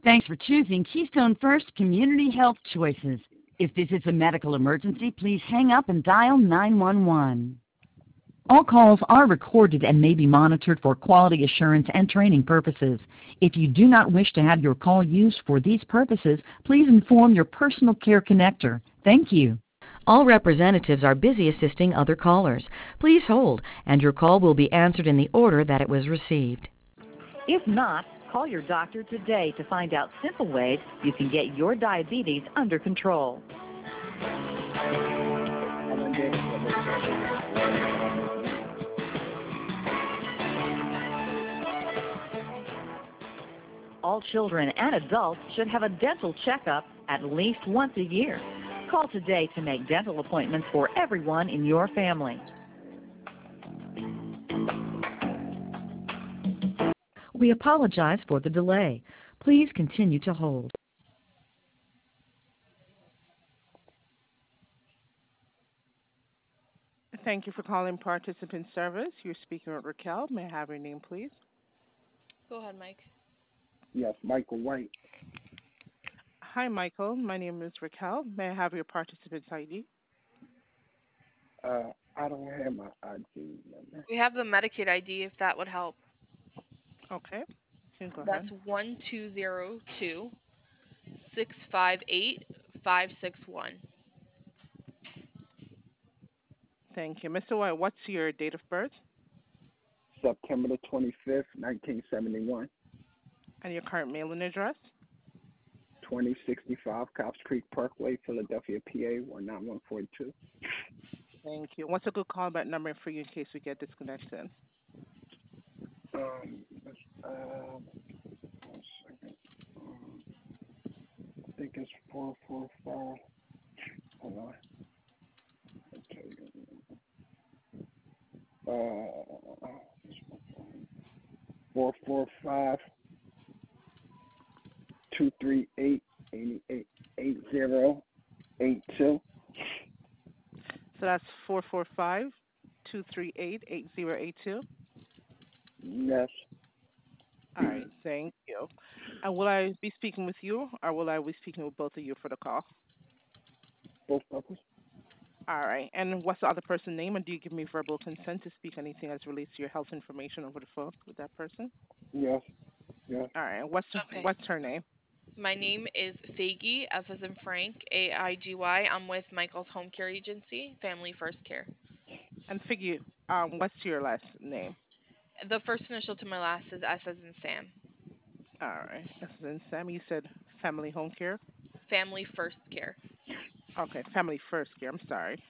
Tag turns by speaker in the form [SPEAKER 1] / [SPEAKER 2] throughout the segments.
[SPEAKER 1] Thanks for choosing Keystone First Community Health Choices. If this is a medical emergency, please hang up and dial 911. All calls are recorded and may be monitored for quality assurance and training purposes. If you do not wish to have your call used for these purposes, please inform your personal care connector. Thank you. All representatives are busy assisting other callers. Please hold, and your call will be answered in the order that it was received. If not, call your doctor today to find out simple ways you can get your diabetes under control. All children and adults should have a dental checkup at least once a year. Call today to make dental appointments for everyone in your family. We apologize for the delay. Please continue to hold.
[SPEAKER 2] Thank you for calling Participant Service. You're speaking with Raquel. May I have your name, please?
[SPEAKER 3] Go ahead, Mike.
[SPEAKER 4] Yes, Michael White.
[SPEAKER 2] Hi, Michael. My name is Raquel. May I have your participant's ID?
[SPEAKER 4] I don't have my ID number.
[SPEAKER 3] We have the Medicaid ID if that would help.
[SPEAKER 2] Okay. You can go
[SPEAKER 3] That's
[SPEAKER 2] ahead.
[SPEAKER 3] 1202-658-561.
[SPEAKER 2] Thank you. Mr. White, what's your date of birth
[SPEAKER 4] September the 25th, 1971.
[SPEAKER 2] and your current mailing address?
[SPEAKER 4] 2065 Cops Creek Parkway, Philadelphia, PA 19142.
[SPEAKER 2] Thank you. What's a good callback number for you in case we get disconnected?
[SPEAKER 4] Um, um, 1 second. I think it's 445. Hold on. I'll tell you. 445 238 8082.
[SPEAKER 2] So that's 445-238-8082.
[SPEAKER 4] Yes,
[SPEAKER 2] All right. Thank you. And will I be speaking with you or will I be speaking with both of you for the call?
[SPEAKER 4] both of us.
[SPEAKER 2] All right. And what's the other person's name? And do you give me verbal consent to speak anything as relates to your health information over the phone with that person?
[SPEAKER 4] Yes, yes.
[SPEAKER 2] All right.
[SPEAKER 3] Okay.
[SPEAKER 2] What's her name?
[SPEAKER 3] My name is Faggy, F as in Frank, AIGY. I'm with Michael's Home Care Agency, Family First Care.
[SPEAKER 2] And figure, what's your last name?
[SPEAKER 3] The first initial to my last is S as in Sam.
[SPEAKER 2] All right. And then Sam, you said family home care.
[SPEAKER 3] Family First Care.
[SPEAKER 2] Okay, family first care. I'm sorry.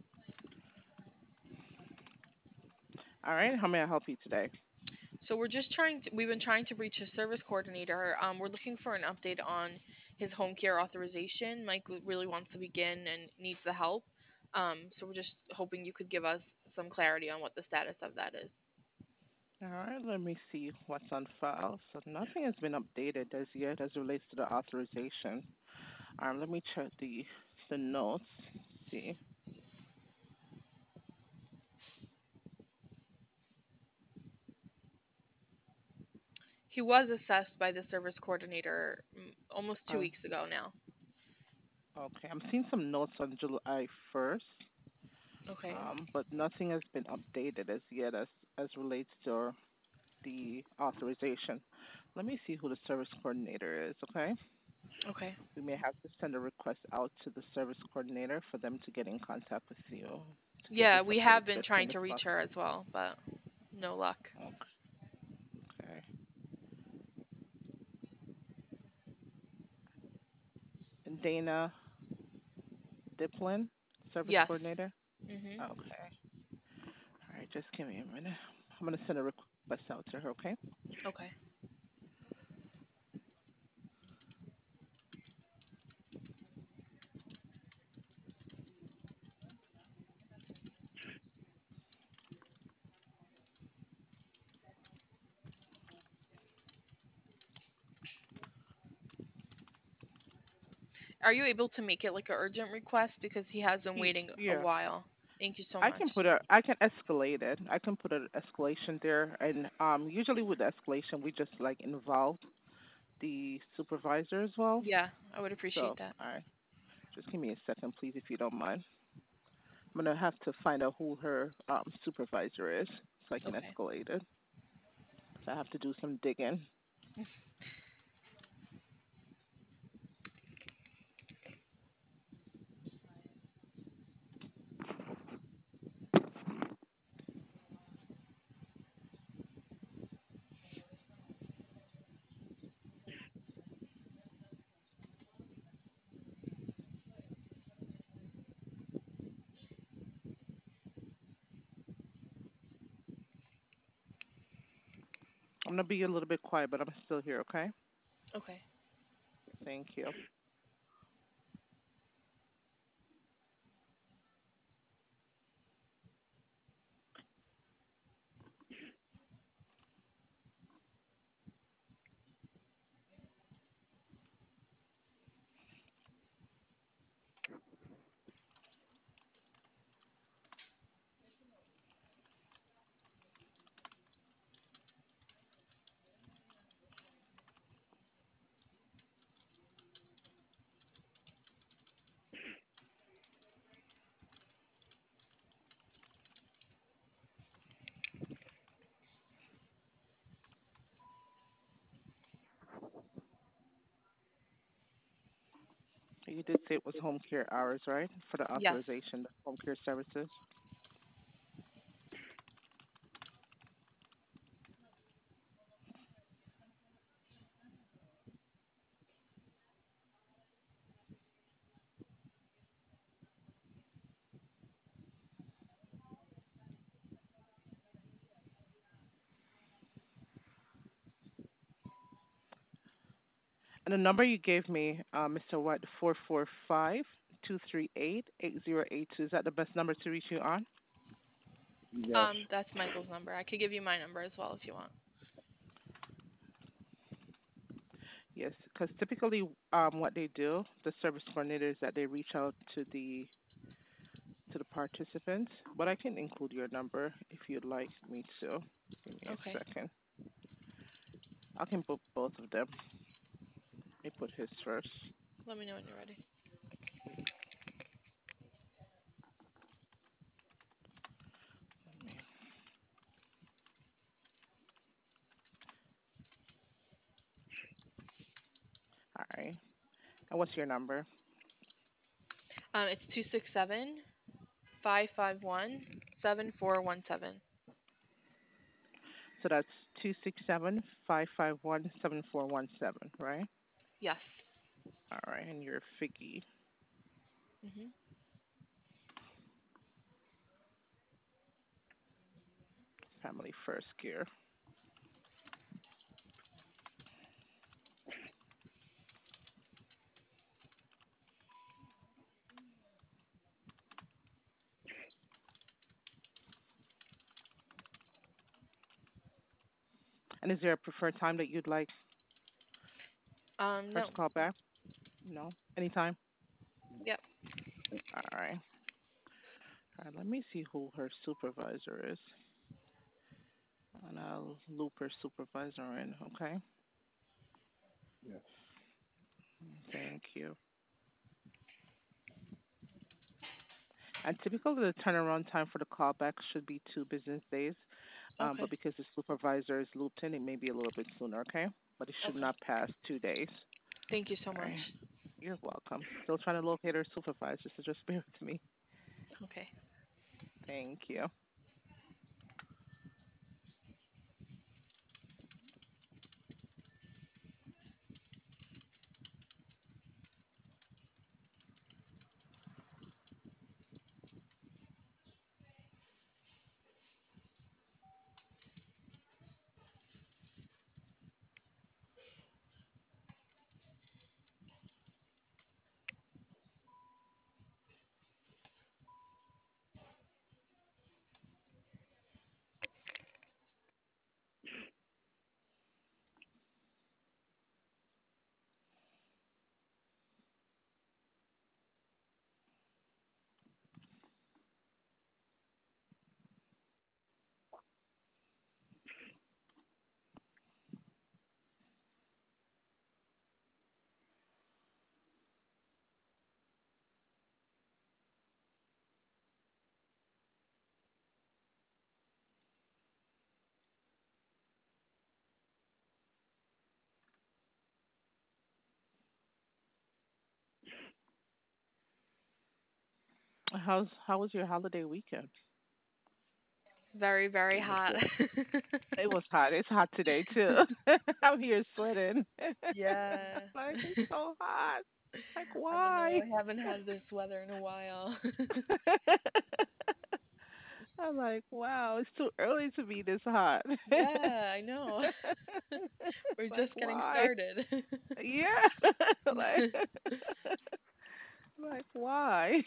[SPEAKER 2] All right. How may I help you today?
[SPEAKER 3] So we've been trying to reach a service coordinator. We're looking for an update on his home care authorization. Mike really wants to begin and needs the help. So we're just hoping you could give us some clarity on what the status of that is.
[SPEAKER 2] All right. Let me see what's on file. So nothing has been updated as yet as it relates to the authorization. Let me check the notes. See.
[SPEAKER 3] He was assessed by the service coordinator almost two
[SPEAKER 2] Uh,
[SPEAKER 3] weeks ago now.
[SPEAKER 2] okay. I'm seeing some notes on July 1st.
[SPEAKER 3] Okay.
[SPEAKER 2] But nothing has been updated as yet as relates to the authorization. Let me see who the service coordinator is, okay?
[SPEAKER 3] Okay.
[SPEAKER 2] We may have to send a request out to the service coordinator for them to get in contact with you to get
[SPEAKER 3] Yeah,
[SPEAKER 2] this
[SPEAKER 3] we have
[SPEAKER 2] updated
[SPEAKER 3] been
[SPEAKER 2] as
[SPEAKER 3] trying
[SPEAKER 2] soon as
[SPEAKER 3] to reach her
[SPEAKER 2] possible.
[SPEAKER 3] as well, but no luck.
[SPEAKER 2] Okay. And Dana Diplin, service
[SPEAKER 3] Yes.
[SPEAKER 2] coordinator?
[SPEAKER 3] Mhm.
[SPEAKER 2] Okay. All right, just give me a minute. I'm going to send a request out to her, okay?
[SPEAKER 3] Okay. Are you able to make it like an urgent request because he has been waiting a
[SPEAKER 2] Yeah.
[SPEAKER 3] while? Thank you so
[SPEAKER 2] I
[SPEAKER 3] much.
[SPEAKER 2] can I can escalate it. I can put an escalation there, and usually with escalation, we just like involve the supervisor as well.
[SPEAKER 3] Yeah, I would appreciate
[SPEAKER 2] So,
[SPEAKER 3] that.
[SPEAKER 2] all right, just give me a second, please, if you don't mind. I'm gonna have to find out who her supervisor is so I can
[SPEAKER 3] Okay.
[SPEAKER 2] escalate it. So I have to do some digging. I'm gonna be a little bit quiet, but I'm still here. Okay.
[SPEAKER 3] Okay.
[SPEAKER 2] Thank you. You did say it was home care hours, right? For the
[SPEAKER 3] Yes.
[SPEAKER 2] authorization, the home care services. And the number you gave me, Mr. White, 445-238-8082. Is that the best number to reach you on?
[SPEAKER 4] Yes.
[SPEAKER 3] That's Michael's number. I could give you my number as well if you want.
[SPEAKER 2] Yes, because typically what they do, the service coordinators, that they reach out to the participants. But I can include your number if you'd like me to. Give me a
[SPEAKER 3] Okay.
[SPEAKER 2] second. I can book both of them. Let me put his first.
[SPEAKER 3] Let me know when you're ready.
[SPEAKER 2] All right. And what's your number?
[SPEAKER 3] It's 267-551-7417.
[SPEAKER 2] So that's 267-551-7417, right?
[SPEAKER 3] Yes.
[SPEAKER 2] All right. And you're Figgy,
[SPEAKER 3] Mhm.
[SPEAKER 2] Family First Care. And is there a preferred time that you'd like her
[SPEAKER 3] No.
[SPEAKER 2] to call back? No? Anytime?
[SPEAKER 3] Yep.
[SPEAKER 2] All right. All right. Let me see who her supervisor is. And I'll loop her supervisor in, okay?
[SPEAKER 4] Yes.
[SPEAKER 2] Thank you. And typically the turnaround time for the callback should be 2 business days.
[SPEAKER 3] Okay.
[SPEAKER 2] But because the supervisor is looped in, it may be a little bit sooner, okay? But it should
[SPEAKER 3] Okay.
[SPEAKER 2] not pass 2 days.
[SPEAKER 3] Thank you so
[SPEAKER 2] All
[SPEAKER 3] much.
[SPEAKER 2] right. You're welcome. Still trying to locate her supervisor, so just bear with me.
[SPEAKER 3] Okay.
[SPEAKER 2] Thank you. How was your holiday weekend?
[SPEAKER 3] Very, very
[SPEAKER 4] It was
[SPEAKER 3] hot.
[SPEAKER 4] good.
[SPEAKER 2] It was hot. It's hot today too. I'm here sweating.
[SPEAKER 3] Yeah.
[SPEAKER 2] Like it's so hot. Like
[SPEAKER 3] I don't know.
[SPEAKER 2] why?
[SPEAKER 3] I haven't had this weather in a while.
[SPEAKER 2] I'm like, wow, it's too early to be this hot.
[SPEAKER 3] Yeah, I know. We're
[SPEAKER 2] Like
[SPEAKER 3] just getting
[SPEAKER 2] why?
[SPEAKER 3] started.
[SPEAKER 2] Yeah. like like why?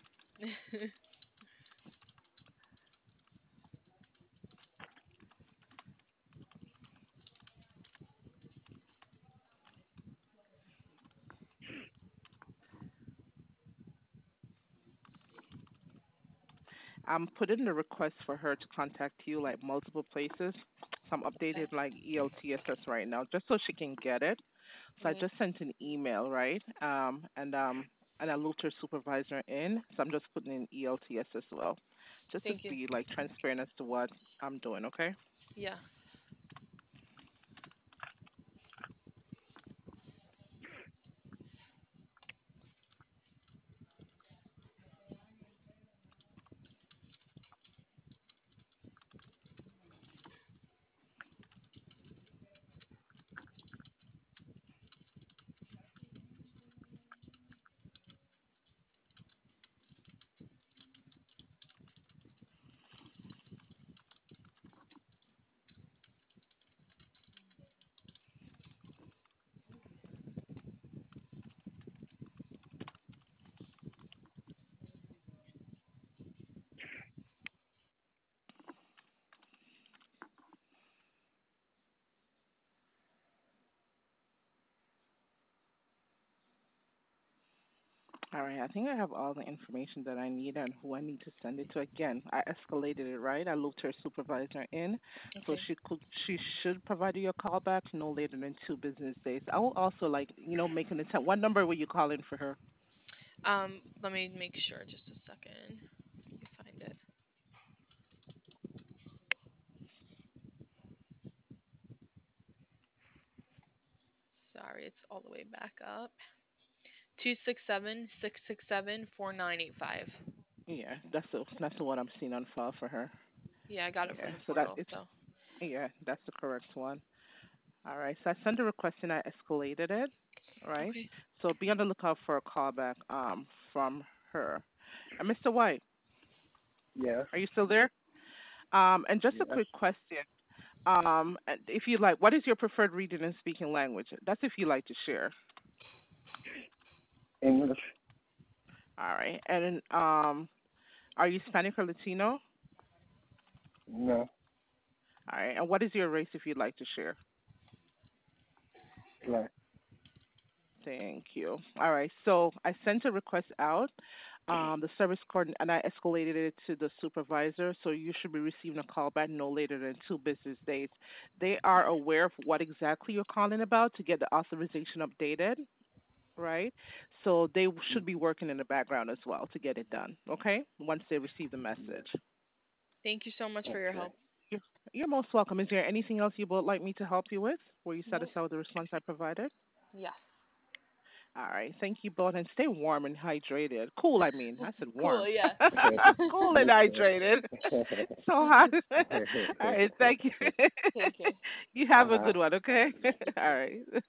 [SPEAKER 2] I'm putting the request for her to contact you like multiple places. So I'm
[SPEAKER 3] Okay.
[SPEAKER 2] updating like ELTSS right now just so she can get it. So I
[SPEAKER 3] Mhm.
[SPEAKER 2] just sent an email, right? And I looped her supervisor in. So I'm just putting in ELTS as well. Just to
[SPEAKER 3] Thank you.
[SPEAKER 2] be like transparent as to what I'm doing, okay?
[SPEAKER 3] Yeah.
[SPEAKER 2] All right, I think I have all the information that I need and who I need to send it to. Again, I escalated it, right? I looped her supervisor in, so
[SPEAKER 3] Okay.
[SPEAKER 2] she should provide you a call back no later than 2 business days. I will also like make an attempt. What number will you call in for her?
[SPEAKER 3] Let me make sure just a second. Let me find it. Sorry, it's all the way back up. 267-667-4985.
[SPEAKER 2] Yeah, that's the one I'm seeing on file for her.
[SPEAKER 3] Yeah, I got it
[SPEAKER 2] Yeah,
[SPEAKER 3] from the
[SPEAKER 2] so that
[SPEAKER 3] portal,
[SPEAKER 2] it's
[SPEAKER 3] so.
[SPEAKER 2] yeah, that's the correct one. All right, so I sent a request and I escalated it. All right,
[SPEAKER 3] Okay.
[SPEAKER 2] so be on the lookout for a callback from her. And Mr. White,
[SPEAKER 4] Yes.
[SPEAKER 2] are you still there? And just a
[SPEAKER 4] Yes.
[SPEAKER 2] quick question. And if you like, what is your preferred reading and speaking language? That's if you like to share.
[SPEAKER 4] English.
[SPEAKER 2] All right, and are you Hispanic or Latino?
[SPEAKER 4] No.
[SPEAKER 2] All right, and what is your race if you'd like to share?
[SPEAKER 4] Black.
[SPEAKER 2] Thank you. All right. So I sent a request out, the service coordinator, and I escalated it to the supervisor. So you should be receiving a call back no later than 2 business days. They are aware of what exactly you're calling about to get the authorization updated, right? So they should be working in the background as well to get it done. Okay. Once they receive the
[SPEAKER 4] Yes.
[SPEAKER 2] message.
[SPEAKER 3] Thank you so much for your
[SPEAKER 4] Okay.
[SPEAKER 3] help.
[SPEAKER 2] You're, you're most welcome. Is there anything else you would like me to help you with? Were you
[SPEAKER 3] Nope.
[SPEAKER 2] satisfied with the response I provided?
[SPEAKER 3] Yes.
[SPEAKER 2] All right. Thank you both, and stay warm and hydrated. Cool, I mean. I said
[SPEAKER 3] Cool,
[SPEAKER 2] warm.
[SPEAKER 3] yeah.
[SPEAKER 2] Cool and hydrated. So hot. All right. Thank you.
[SPEAKER 3] Take care.
[SPEAKER 2] You have a
[SPEAKER 4] Uh-huh.
[SPEAKER 2] good one, okay?
[SPEAKER 3] You
[SPEAKER 2] All
[SPEAKER 3] too.
[SPEAKER 2] right.